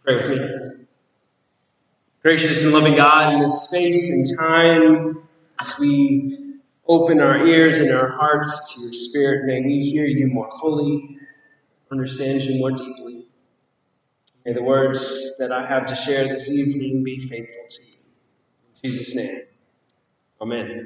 Pray with me. Gracious and loving God, in this space and time, as we open our ears and our hearts to your Spirit, may we hear you more fully, understand you more deeply. May the words that I have to share this evening be faithful to you. In Jesus' name, amen.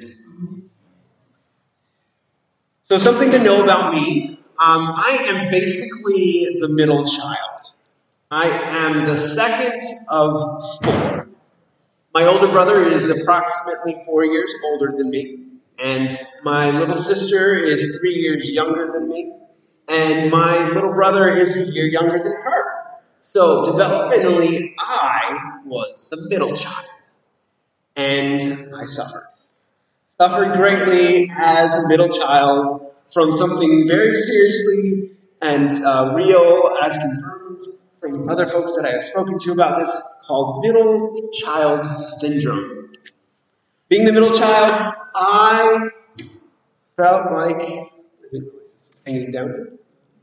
So something to know about me, I am basically the middle child. I am the second of four. My older brother is approximately 4 years older than me, and my little sister is 3 years younger than me, and my little brother is a year younger than her. So developmentally, I was the middle child, and I suffered. Suffered greatly as a middle child from something very seriously and real, as confirmed from other folks that I have spoken to about this, called middle child syndrome. Being the middle child, I felt like hanging down.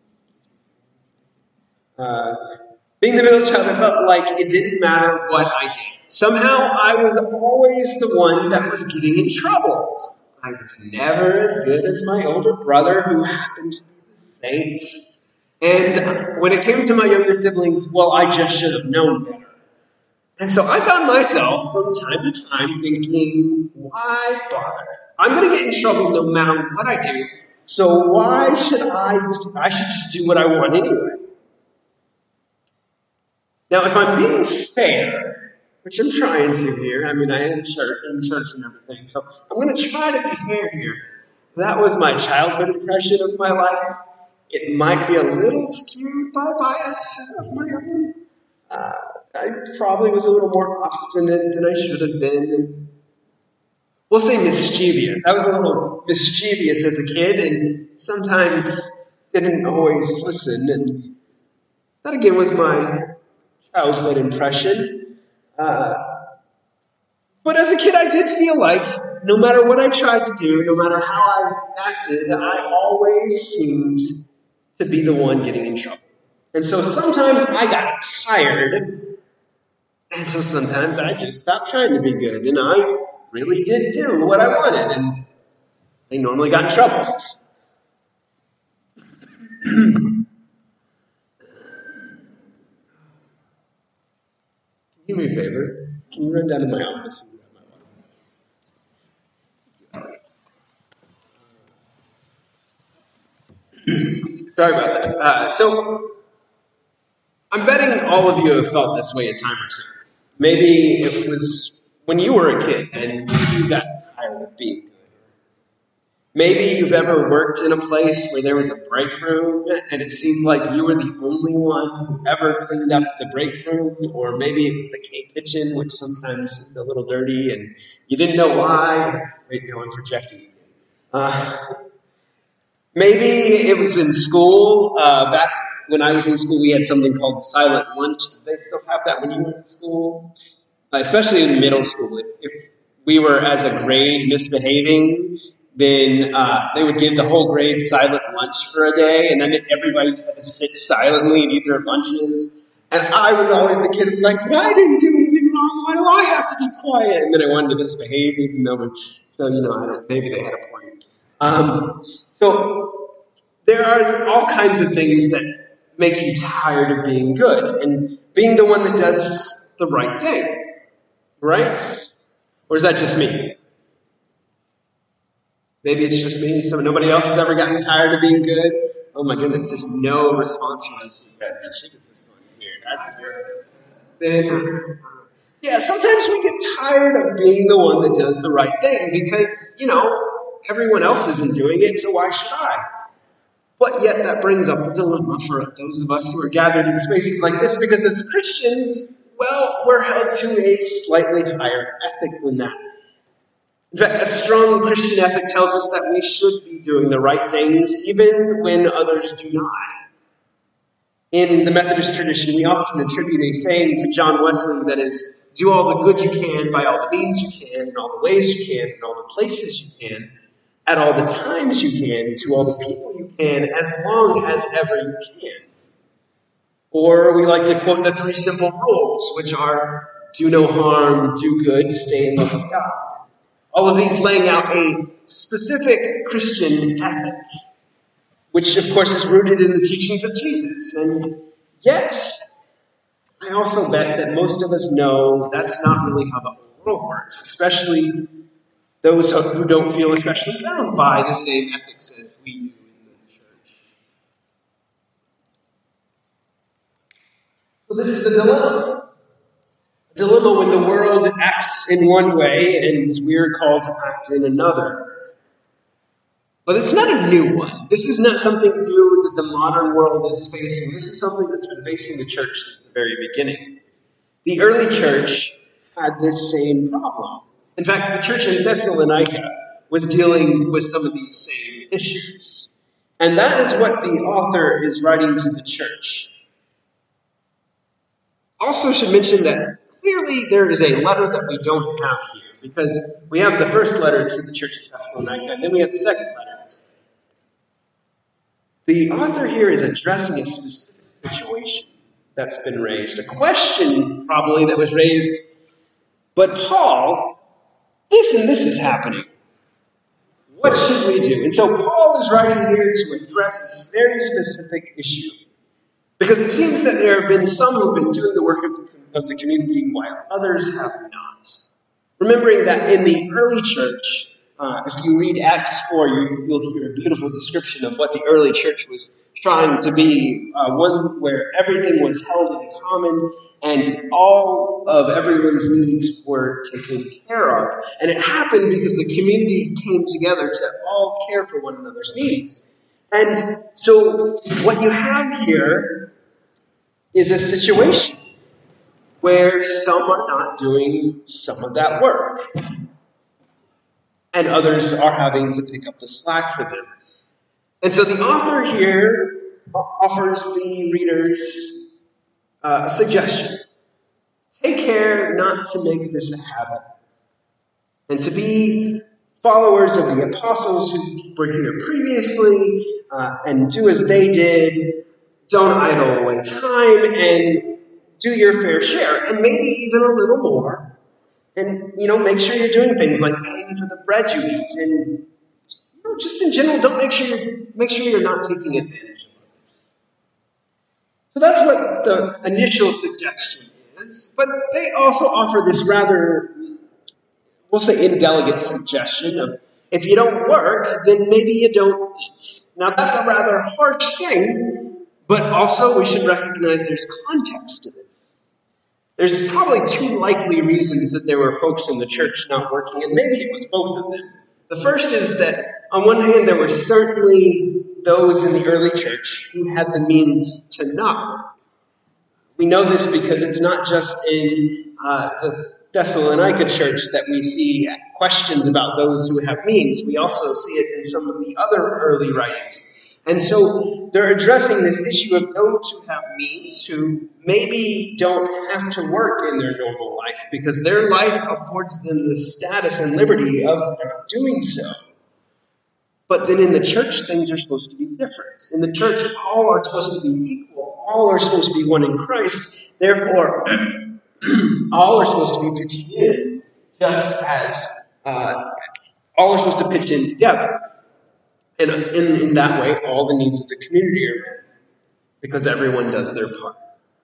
Being the middle child, I felt like it didn't matter what I did. Somehow, I was always the one that was getting in trouble. I was never as good as my older brother, who happened to be the saint. And when it came to my younger siblings, well, I just should have known better. And so I found myself from time to time thinking, why bother? I'm going to get in trouble no matter what I do, so why should I should just do what I want anyway. Now, if I'm being fair, which I'm trying to here, I mean, I am in church and everything, so I'm going to try to be fair here. That was my childhood impression of my life. It might be a little skewed by bias of my own. I probably was a little more obstinate than I should have been. We'll say mischievous. I was a little mischievous as a kid and sometimes didn't always listen. And that again was my childhood impression. But as a kid, I did feel like no matter what I tried to do, no matter how I acted, I always seemed to be the one getting in trouble. And so sometimes I got tired, and so sometimes I just stopped trying to be good, and I really did do what I wanted, and I normally got in trouble. Can you do me a favor? Can you run down to my office and grab my water? Sorry about that. So I'm betting all of you have felt this way a time or two. Maybe it was when you were a kid and you got tired of being good. Maybe you've ever worked in a place where there was a break room and it seemed like you were the only one who ever cleaned up the break room, or maybe it was the kitchen, which sometimes seemed a little dirty and you didn't know why. Wait, no, I'm projecting. Maybe it was in school. Back when I was in school, we had something called silent lunch. Do they still have that when you were in school? Especially in middle school. If we were, as a grade, misbehaving, then they would give the whole grade silent lunch for a day, and then everybody just had to sit silently and eat their lunches. And I was always the kid who's like, I didn't do anything wrong. Why do I have to be quiet? And then I wanted to misbehave even though, so, maybe they had a point. So there are all kinds of things that make you tired of being good and being the one that does the right thing, right? Or is that just me? Maybe it's just me. So nobody else has ever gotten tired of being good. Oh my goodness, there's no response from here. Yeah, sometimes we get tired of being the one that does the right thing because, everyone else isn't doing it, so why should I? But yet that brings up a dilemma for those of us who are gathered in spaces like this, because as Christians, well, we're held to a slightly higher ethic than that. In fact, a strong Christian ethic tells us that we should be doing the right things even when others do not. In the Methodist tradition, we often attribute a saying to John Wesley that is, do all the good you can by all the means you can, in all the ways you can, in all the places you can, at all the times you can, to all the people you can, as long as ever you can. Or we like to quote the 3 simple rules, which are do no harm, do good, stay in love with God. All of these laying out a specific Christian ethic, which of course is rooted in the teachings of Jesus. And yet, I also bet that most of us know that's not really how the whole world works, especially those who don't feel especially bound by the same ethics as we do in the church. So this is a dilemma. A dilemma when the world acts in one way and we're called to act in another. But it's not a new one. This is not something new that the modern world is facing. This is something that's been facing the church since the very beginning. The early church had this same problem. In fact, the church in Thessalonica was dealing with some of these same issues. And that is what the author is writing to the church. Also should mention that clearly there is a letter that we don't have here, because we have the first letter to the church of Thessalonica, and then we have the second letter. The author here is addressing a specific situation that's been raised, a question probably that was raised, but Paul, this and this is happening. What should we do? And so Paul is writing here to address this very specific issue, because it seems that there have been some who have been doing the work of the community while others have not. Remembering that in the early church, if you read Acts 4, you'll hear a beautiful description of what the early church was trying to be, one where everything was held in common and all of everyone's needs were taken care of. And it happened because the community came together to all care for one another's needs. And so what you have here is a situation where some are not doing some of that work, and others are having to pick up the slack for them. And so the author here offers the readers a suggestion. Take care not to make this a habit, and to be followers of the apostles who were here previously, and do as they did. Don't idle away time, and do your fair share, and maybe even a little more. And, make sure you're doing things like paying for the bread you eat. And, just in general, make sure you're not taking advantage of others. So that's what the initial suggestion is. But they also offer this rather, we'll say, indelicate suggestion of, if you don't work, then maybe you don't eat. Now, that's a rather harsh thing, but also we should recognize there's context to this. There's probably 2 likely reasons that there were folks in the church not working, and maybe it was both of them. The first is that, on one hand, there were certainly those in the early church who had the means to not work. We know this because it's not just in the Thessalonica church that we see questions about those who have means. We also see it in some of the other early writings. And so they're addressing this issue of those who have means, who maybe don't have to work in their normal life because their life affords them the status and liberty of doing so. But then in the church, things are supposed to be different. In the church, all are supposed to be equal. All are supposed to be one in Christ. Therefore, all are supposed to be pitching in, just as all are supposed to pitch in together. And in that way, all the needs of the community are met, because everyone does their part.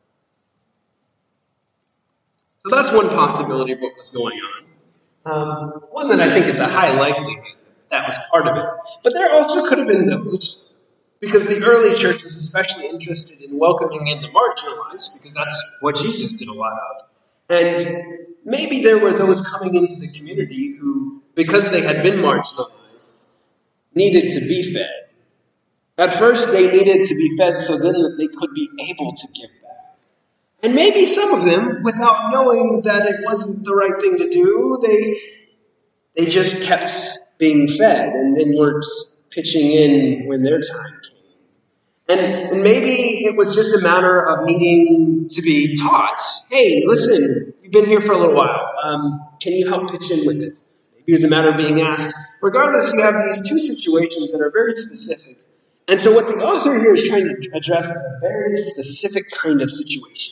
So that's one possibility of what was going on. One that I think is a high likelihood that was part of it. But there also could have been those, because the early church was especially interested in welcoming in the marginalized, because that's what Jesus did a lot of. And maybe there were those coming into the community who, because they had been marginalized, needed to be fed. At first, they needed to be fed so then that they could be able to give back. And maybe some of them, without knowing that it wasn't the right thing to do, they just kept being fed and then weren't pitching in when their time came. And maybe it was just a matter of needing to be taught. Hey, listen, you've been here for a little while. Can you help pitch in with this? Maybe it was a matter of being asked. Regardless, you have these 2 situations that are very specific. And so what the author here is trying to address is a very specific kind of situation.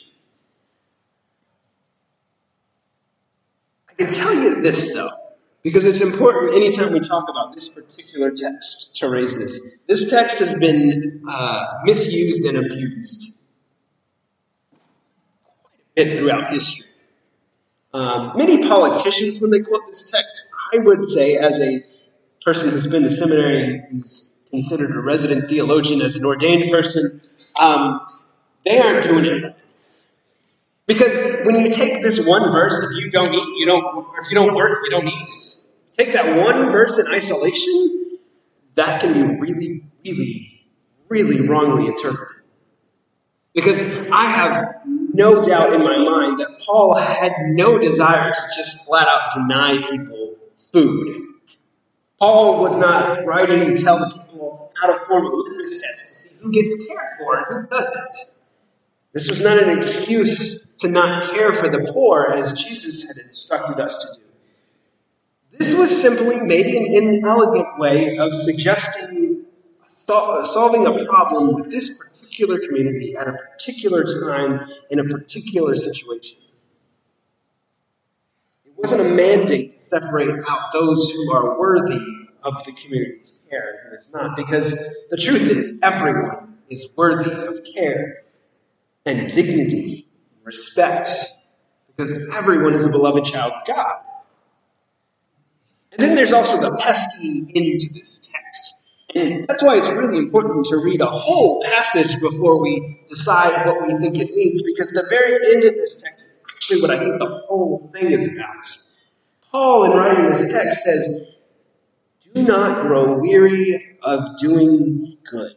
I can tell you this, though, because it's important anytime we talk about this particular text to raise this. This text has been misused and abused quite a bit throughout history. Many politicians, when they quote this text, I would say, as a person who's been to seminary, who's considered a resident theologian, as an ordained person, they aren't doing it right. Because when you take this one verse, if you don't eat, you don't, or if you don't work, you don't eat. Take that one verse in isolation, that can be really, really, really wrongly interpreted. Because I have no doubt in my mind that Paul had no desire to just flat out deny people food. Paul was not writing to tell the people how to form a litmus test to see who gets cared for and who doesn't. This was not an excuse to not care for the poor as Jesus had instructed us to do. This was simply maybe an inelegant way of suggesting solving a problem with this particular community at a particular time in a particular situation. It wasn't a mandate to separate out those who are worthy of the community's care and who is not, because the truth is everyone is worthy of care and dignity, respect, because everyone is a beloved child of God. And then there's also the pesky into this text. And that's why it's really important to read a whole passage before we decide what we think it means, because the very end of this text is actually what I think the whole thing is about. Paul, in writing this text, says, "Do not grow weary of doing good."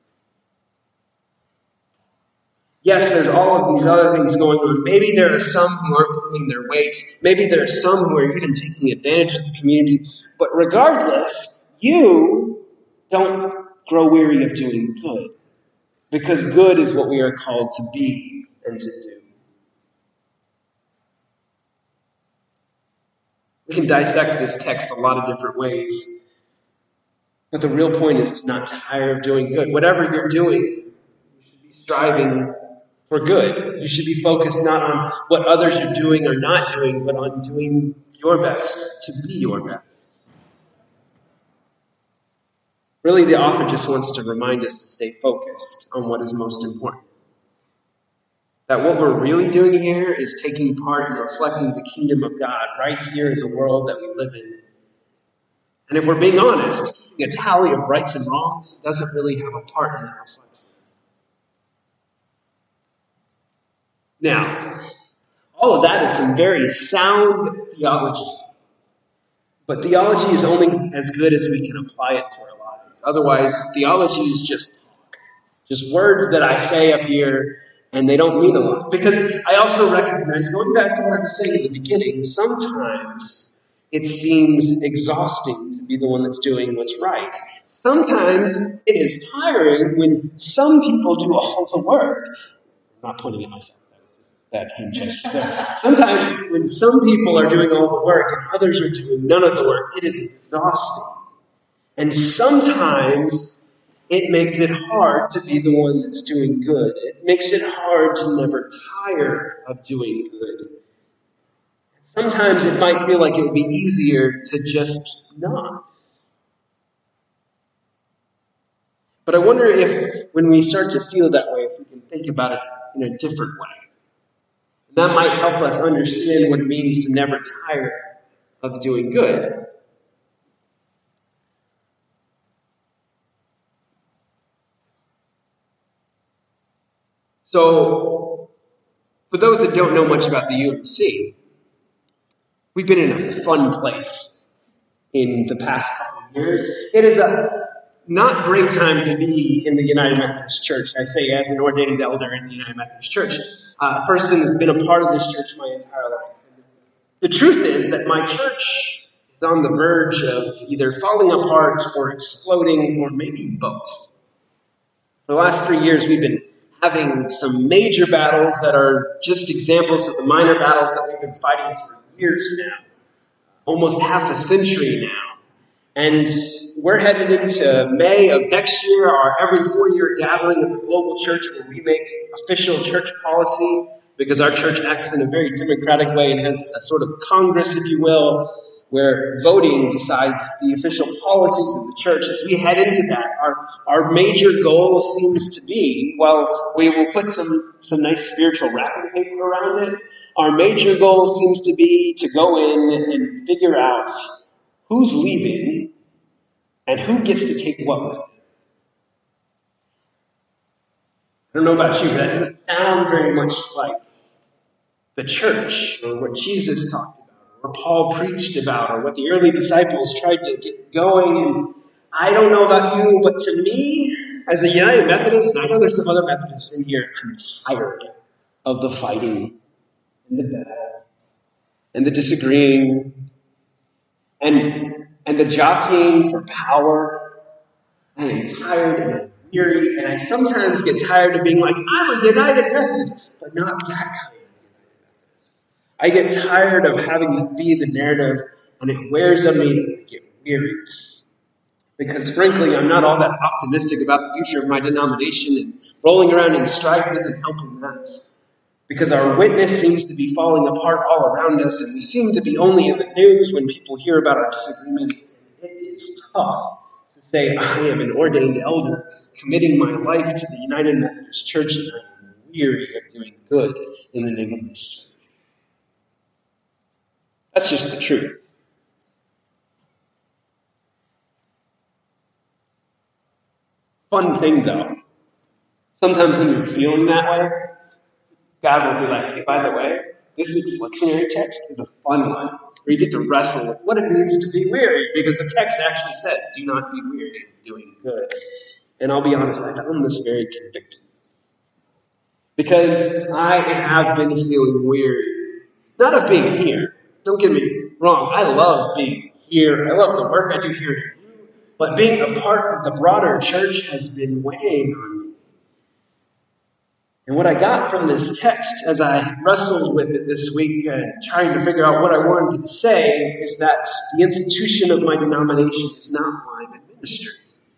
Yes, there's all of these other things going on. Maybe there are some who aren't pulling their weight. Maybe there are some who are even taking advantage of the community. But regardless, you don't grow weary of doing good, because good is what we are called to be and to do. We can dissect this text a lot of different ways, but the real point is to not tire of doing good. Whatever you're doing, you should be striving for good. You should be focused not on what others are doing or not doing, but on doing your best to be your best. Really, the author just wants to remind us to stay focused on what is most important. That what we're really doing here is taking part in reflecting the kingdom of God right here in the world that we live in. And if we're being honest, keeping a tally of rights and wrongs doesn't really have a part in that reflection. Now, all of that is some very sound theology. But theology is only as good as we can apply it to our lives. Otherwise, theology is just words that I say up here, and they don't mean a lot. Because I also recognize, going back to what I was saying at the beginning, sometimes it seems exhausting to be the one that's doing what's right. Sometimes it is tiring when some people do all the work. I'm not pointing at myself. That hand gesture there. Sometimes when some people are doing all the work and others are doing none of the work, it is exhausting. And sometimes it makes it hard to be the one that's doing good. It makes it hard to never tire of doing good. Sometimes it might feel like it would be easier to just not. But I wonder if when we start to feel that way, if we can think about it in a different way. That might help us understand what it means to never tire of doing good. So, for those that don't know much about the UMC, we've been in a fun place in the past couple of years. It is a not great time to be in the United Methodist Church. I say as an ordained elder in the United Methodist Church. Person who's been a part of this church my entire life. The truth is that my church is on the verge of either falling apart or exploding, or maybe both. For the last 3 years, we've been having some major battles that are just examples of the minor battles that we've been fighting for years now, almost half a century now. And we're headed into May of next year, our every 4-year gathering of the global church where we make official church policy, because our church acts in a very democratic way and has a sort of Congress, if you will, where voting decides the official policies of the church. As we head into that, our major goal seems to be, well, we will put some nice spiritual wrapping paper around it. Our major goal seems to be to go in and figure out who's leaving and who gets to take what with them. I don't know about you, but that doesn't sound very much like the church or what Jesus talked about, or Paul preached about, or what the early disciples tried to get going. And I don't know about you, but to me, as a United Methodist, and I know there's some other Methodists in here, I'm tired of the fighting and the battle and the disagreeing and the jockeying for power. I am tired and I'm weary, and I sometimes get tired of being like, I'm a United Methodist, but not that kind. I get tired of having that be the narrative, and it wears on me and I get weary. Because frankly, I'm not all that optimistic about the future of my denomination, and rolling around in strife isn't helping that. Because our witness seems to be falling apart all around us, and we seem to be only in the news when people hear about our disagreements. And it is tough to say, I am an ordained elder, committing my life to the United Methodist Church, and I am weary of doing good in the name of this church. That's just the truth. Fun thing, though. Sometimes when you're feeling that way, God will be like, hey, by the way, this week's lectionary text is a fun one, where you get to wrestle with what it means to be weary, because the text actually says, do not be weary in doing good. And I'll be honest, I found this very convicting. Because I have been feeling weary. Not of being here. Don't get me wrong. I love being here. I love the work I do here at you. But being a part of the broader church has been weighing on me. And what I got from this text as I wrestled with it this week and trying to figure out what I wanted to say is that the institution of my denomination is not why I'm in ministry.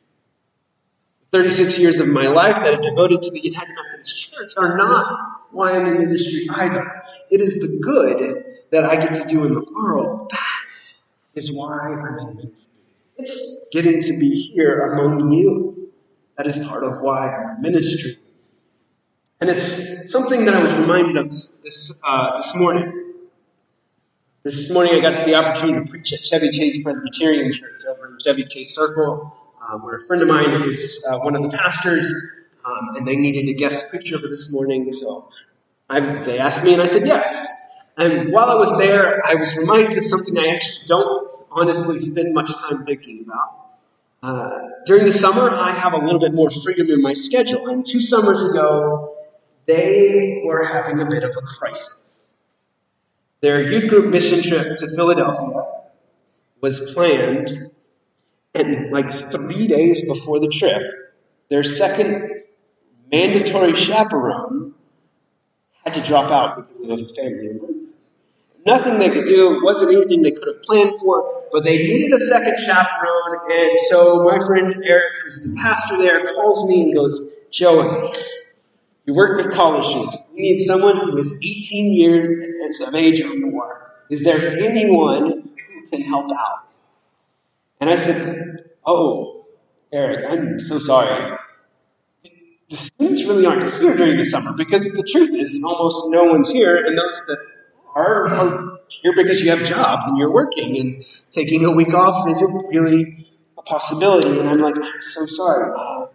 36 years of my life that I devoted to the United Methodist Church are not why I'm in ministry either. It is the good that I get to do in the world. That is why I'm in ministry. It's getting to be here among you. That is part of why I'm in ministry. And it's something that I was reminded of this morning. This morning I got the opportunity to preach at Chevy Chase Presbyterian Church over in Chevy Chase Circle, where a friend of mine is one of the pastors, and they needed a guest preacher for this morning. So they asked me, and I said yes. And while I was there, I was reminded of something I actually don't honestly spend much time thinking about. During the summer, I have a little bit more freedom in my schedule. And 2 summers ago, they were having a bit of a crisis. Their youth group mission trip to Philadelphia was planned, and like 3 days before the trip, their second mandatory chaperone had to drop out because of a family emergency. Nothing they could do. It wasn't anything they could have planned for, but they needed a second chaperone. And so my friend Eric, who's the pastor there, calls me and goes, Joey, you work with college students. We need someone who is 18 years of age or more. Is there anyone who can help out? And I said, oh, Eric, I'm so sorry. The students really aren't here during the summer because the truth is almost no one's here, and those that are here because you have jobs and you're working, and taking a week off isn't really a possibility. And I'm like, I'm so sorry. But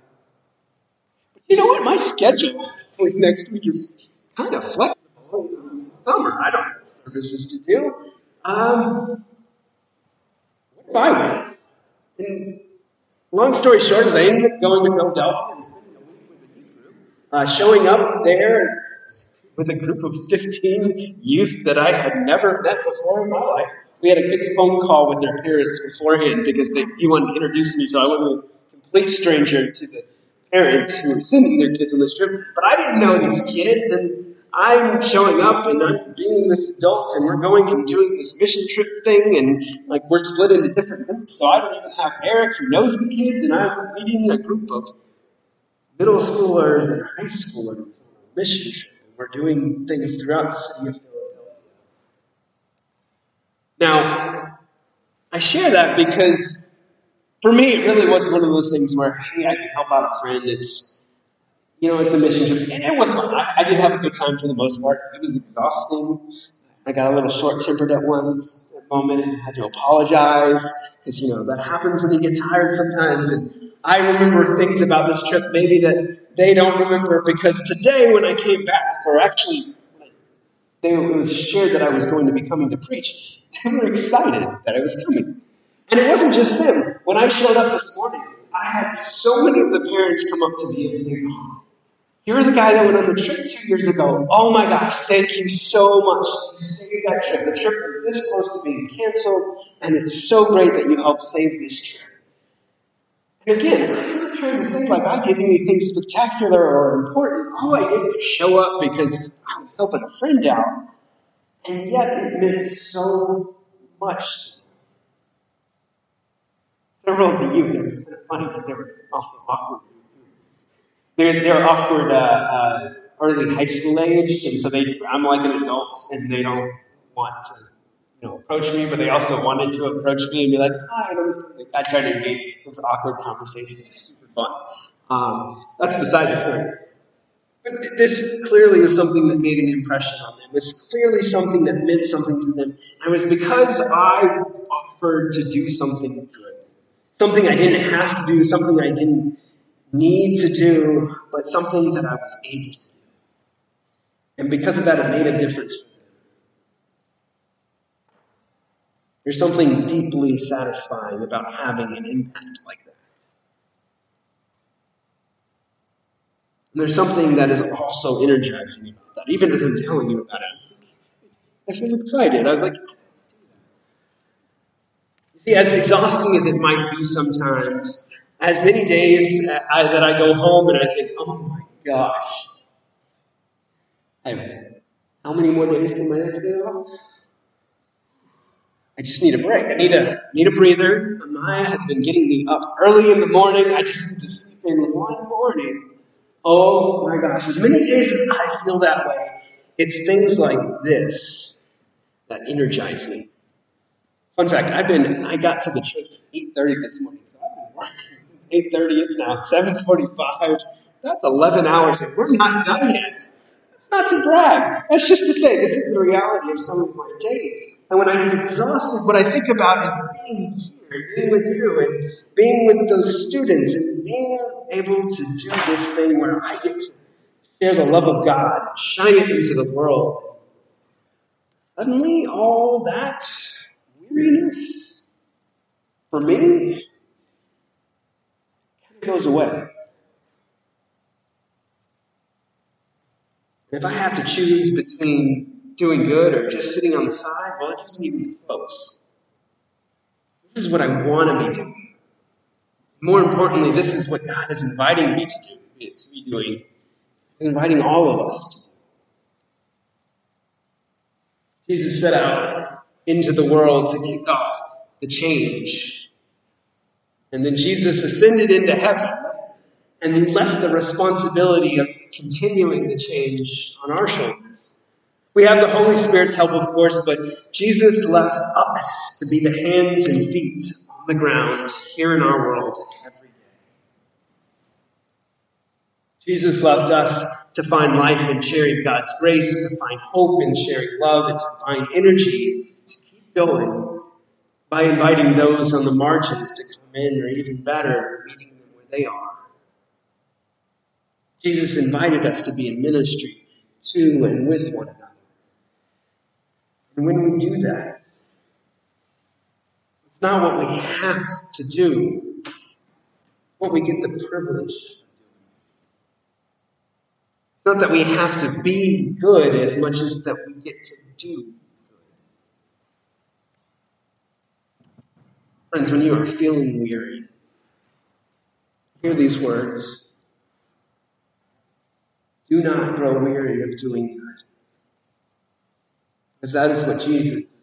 you know what? My schedule next week is kind of flexible. Summer, I don't have services to do. What if I went? And long story short is I ended up going to Philadelphia and spending a week with the youth group, showing up there with a group of 15 youth that I had never met before in my life. We had a good phone call with their parents beforehand because he wanted to introduce me, so I wasn't a complete stranger to the parents who were sending their kids on this trip. But I didn't know these kids, and I'm showing up and I'm being this adult and we're going and doing this mission trip thing and like we're split into different groups. So I don't even have Eric who knows the kids and I'm leading a group of middle schoolers and high schoolers on a mission trip. And we're doing things throughout the city of Philadelphia. Now, I share that because for me it really was one of those things where, hey, I can help out a friend. It's a mission trip. And it was fun. I did have a good time for the most part. It was exhausting. I got a little short-tempered at one moment and had to apologize because, that happens when you get tired sometimes. And I remember things about this trip maybe that they don't remember because today when I came back, or actually it was shared that I was going to be coming to preach, they were excited that I was coming. And it wasn't just them. When I showed up this morning, I had so many of the parents come up to me and say, "Oh, you're the guy that went on the trip 2 years ago. Oh my gosh, thank you so much. You saved that trip. The trip was this close to being canceled, and it's so great that you helped save this trip." And again, I'm not trying to say like I did anything spectacular or important. All I did was show up because I was helping a friend out. And yet it meant so much to me. Several of the youth, it was kind of funny because they were also awkward. They're awkward early high school aged, and so I'm like an adult, and they don't want to approach me, but they also wanted to approach me and be like, "Hi." I try to engage those awkward conversations. It's super fun. That's beside the point. But this clearly was something that made an impression on them. It's clearly something that meant something to them. And it was because I offered to do something good. Something I didn't have to do, something I didn't need to do, but something that I was able to do. And because of that, it made a difference for them. There's something deeply satisfying about having an impact like that. And there's something that is also energizing about that. Even as I'm telling you about it, I feel excited. I was like, you see, as exhausting as it might be sometimes, as many days that I go home and I think, oh my gosh, how many more days till my next day off? I just need a break. I need a breather. Maya has been getting me up early in the morning. I just need to sleep in one morning. Oh my gosh. As many days as I feel that way, it's things like this that energize me. Fun fact, I got to the church at 8:30 this morning, so I've been working since 8:30. It's now 7:45. That's 11 hours, and we're not done yet. That's not to brag. That's just to say this is the reality of some of my days. And when I get exhausted, what I think about is being here, being with you, and being with those students, and being able to do this thing where I get to share the love of God and shine it into the world. Suddenly, all that weariness, for me, kind of goes away. And if I have to choose between doing good or just sitting on the side, well, it isn't even close. This is what I want to be doing. More importantly, this is what God is inviting me to be doing. He's inviting all of us to do. Jesus set out into the world to kick off the change. And then Jesus ascended into heaven and left the responsibility of continuing the change on our shoulders. We have the Holy Spirit's help, of course, but Jesus left us to be the hands and feet on the ground here in our world every day. Jesus left us to find life in sharing God's grace, to find hope in sharing love, and to find energy to keep going by inviting those on the margins to come in, or even better, meeting them where they are. Jesus invited us to be in ministry to and with one another. And when we do that, it's not what we have to do, it's what we get the privilege of doing. It's not that we have to be good as much as that we get to do good. Friends, when you are feeling weary, hear these words. Do not grow weary of doing good. Because that is what Jesus